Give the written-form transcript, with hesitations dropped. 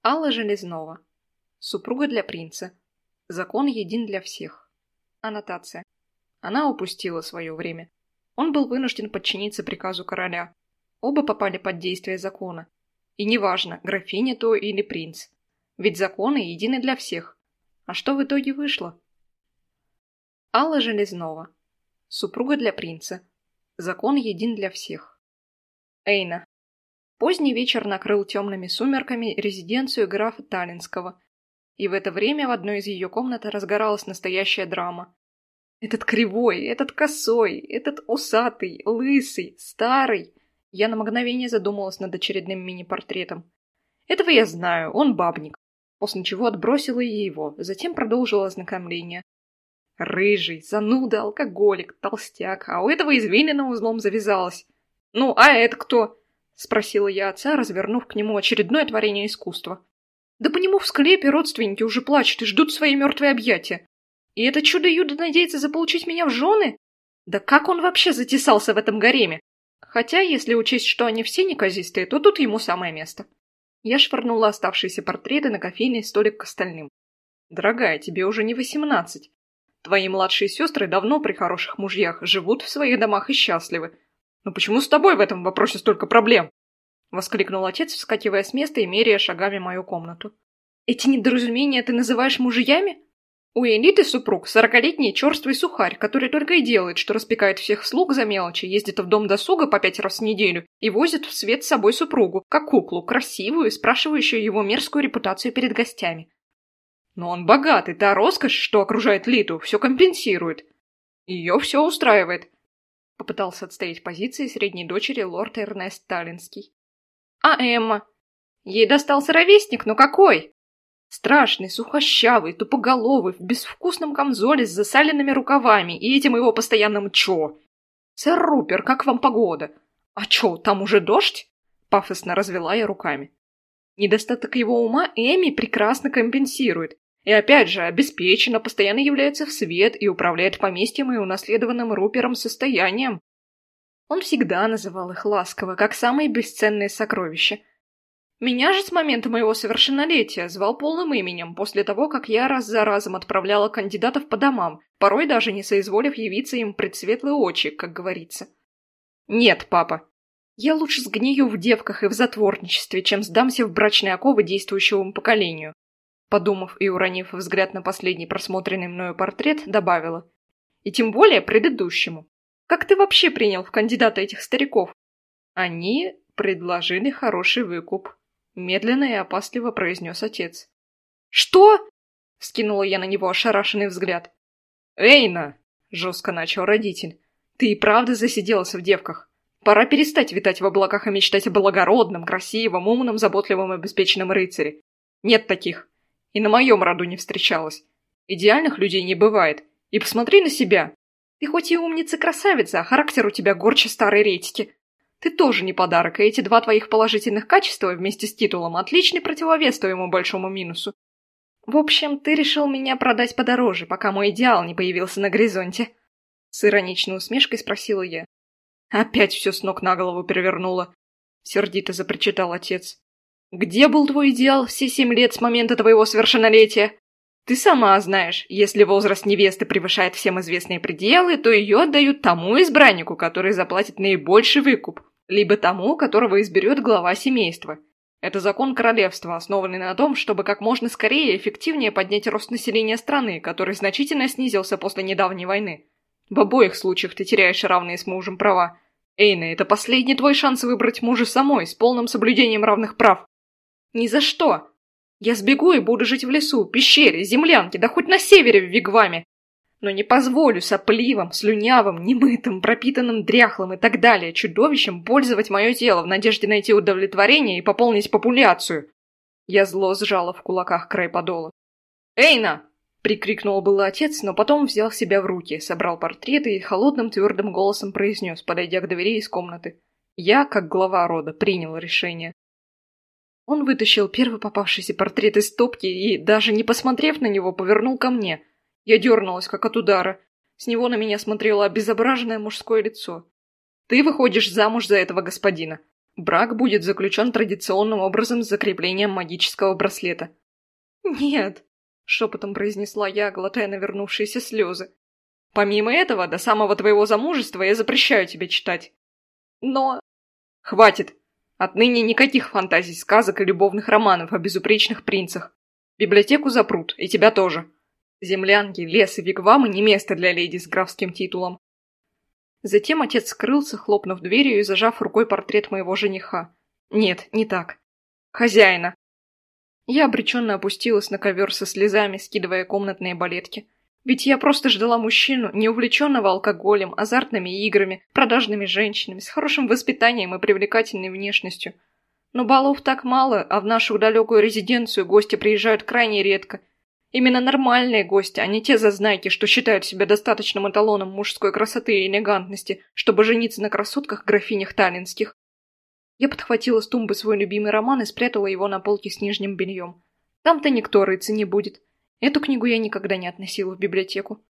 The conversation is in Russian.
Алла Железнова. Супруга для принца. Закон един для всех. Аннотация. Она упустила свое время. Он был вынужден подчиниться приказу короля. Оба попали под действие закона. И неважно, графиня то или принц. Ведь законы едины для всех. А что в итоге вышло? Алла Железнова. Супруга для принца. Закон един для всех. Эйна. Поздний вечер накрыл темными сумерками резиденцию графа Таллинского, и в это время в одной из ее комнат разгоралась настоящая драма. Этот кривой, этот косой, этот усатый, лысый, старый. Я на мгновение задумалась над очередным мини-портретом. Этого я знаю, он бабник. После чего отбросила и его, затем продолжила ознакомление. Рыжий, зануда, алкоголик, толстяк, а у этого извилина узлом завязалась. Ну, а это кто? — спросила я отца, развернув к нему очередное творение искусства. Да по нему в склепе родственники уже плачут и ждут свои мертвые объятия. И это чудо-юдо надеется заполучить меня в жены? Да как он вообще затесался в этом гареме? Хотя, если учесть, что они все неказистые, то тут ему самое место. Я швырнула оставшиеся портреты на кофейный столик к остальным. Дорогая, тебе уже не 18. Твои младшие сестры давно при хороших мужьях живут в своих домах и счастливы. «Но почему с тобой в этом вопросе столько проблем?» — воскликнул отец, вскакивая с места и меряя шагами мою комнату. «Эти недоразумения ты называешь мужьями? У элиты супруг 40-летний черствый сухарь, который только и делает, что распекает всех слуг за мелочи, ездит в дом досуга по 5 раз в неделю и возит в свет с собой супругу, как куклу, красивую, спрашивающую его мерзкую репутацию перед гостями. Но он богатый, та роскошь, что окружает Литу, все компенсирует. Ее все устраивает». Попытался отстоять позиции средней дочери лорд Эрнест Таллинский. А Эмма? Ей достался ровесник, но какой? Страшный, сухощавый, тупоголовый, в безвкусном камзоле с засаленными рукавами и этим его постоянным «чё». «Сэр Рупер, как вам погода?» «А чё, там уже дождь?» Пафосно развела я руками. Недостаток его ума Эми прекрасно компенсирует. И опять же, обеспеченно, постоянно является в свет и управляет поместьем и унаследованным Рупером состоянием. Он всегда называл их ласково, как самые бесценные сокровища. Меня же с момента моего совершеннолетия звал полным именем, после того, как я раз за разом отправляла кандидатов по домам, порой даже не соизволив явиться им пред светлые очи, как говорится. Нет, папа. Я лучше сгнию в девках и в затворничестве, чем сдамся в брачные оковы действующему поколению. Подумав и уронив взгляд на последний просмотренный мною портрет, добавила. И тем более предыдущему. Как ты вообще принял в кандидата этих стариков? Они предложили хороший выкуп. Медленно и опасливо произнес отец. Что? Вскинула я на него ошарашенный взгляд. Эйна! Жестко начал родитель. Ты и правда засиделась в девках. Пора перестать витать в облаках и мечтать о благородном, красивом, умном, заботливом и обеспеченном рыцаре. Нет таких. И на моем роду не встречалась. Идеальных людей не бывает. И посмотри на себя. Ты хоть и умница-красавица, а характер у тебя горче старой редьки. Ты тоже не подарок, и эти два твоих положительных качества вместе с титулом отличный противовес твоему большому минусу. В общем, ты решил меня продать подороже, пока мой идеал не появился на горизонте. С ироничной усмешкой спросила я. Опять все с ног на голову перевернуло. Сердито запричитал отец. Где был твой идеал все 7 лет с момента твоего совершеннолетия? Ты сама знаешь, если возраст невесты превышает всем известные пределы, то ее отдают тому избраннику, который заплатит наибольший выкуп, либо тому, которого изберет глава семейства. Это закон королевства, основанный на том, чтобы как можно скорее и эффективнее поднять рост населения страны, который значительно снизился после недавней войны. В обоих случаях ты теряешь равные с мужем права. Эйна, это последний твой шанс выбрать мужа самой, с полным соблюдением равных прав. Ни за что. Я сбегу и буду жить в лесу, пещере, землянке, да хоть на севере в вигваме. Но не позволю сопливым, слюнявым, немытым, пропитанным дряхлым и так далее чудовищам пользовать мое тело в надежде найти удовлетворение и пополнить популяцию. Я зло сжала в кулаках край подола. «Эйна!» — прикрикнул было отец, но потом взял себя в руки, собрал портреты и холодным твердым голосом произнес, подойдя к двери из комнаты. Я, как глава рода, принял решение. Он вытащил первый попавшийся портрет из стопки и, даже не посмотрев на него, повернул ко мне. Я дернулась, как от удара. С него на меня смотрело обезображенное мужское лицо. «Ты выходишь замуж за этого господина. Брак будет заключен традиционным образом с закреплением магического браслета. «Нет», — шепотом произнесла я, глотая навернувшиеся слезы. «Помимо этого, до самого твоего замужества я запрещаю тебе читать». «Но...» «Хватит! Отныне никаких фантазий, сказок и любовных романов о безупречных принцах. Библиотеку запрут, и тебя тоже. Землянки, лес и вигвамы не место для леди с графским титулом». Затем отец скрылся, хлопнув дверью и зажав рукой портрет моего жениха. Нет, не так. Хозяина. Я обреченно опустилась на ковер со слезами, скидывая комнатные балетки. Ведь я просто ждала мужчину, не увлеченного алкоголем, азартными играми, продажными женщинами, с хорошим воспитанием и привлекательной внешностью. Но балов так мало, а в нашу далекую резиденцию гости приезжают крайне редко. Именно нормальные гости, а не те зазнайки, что считают себя достаточным эталоном мужской красоты и элегантности, чтобы жениться на красотках-графинях таллинских. Я подхватила с тумбы свой любимый роман и спрятала его на полке с нижним бельем. Там-то никто рыться не будет. Эту книгу я никогда не относила в библиотеку.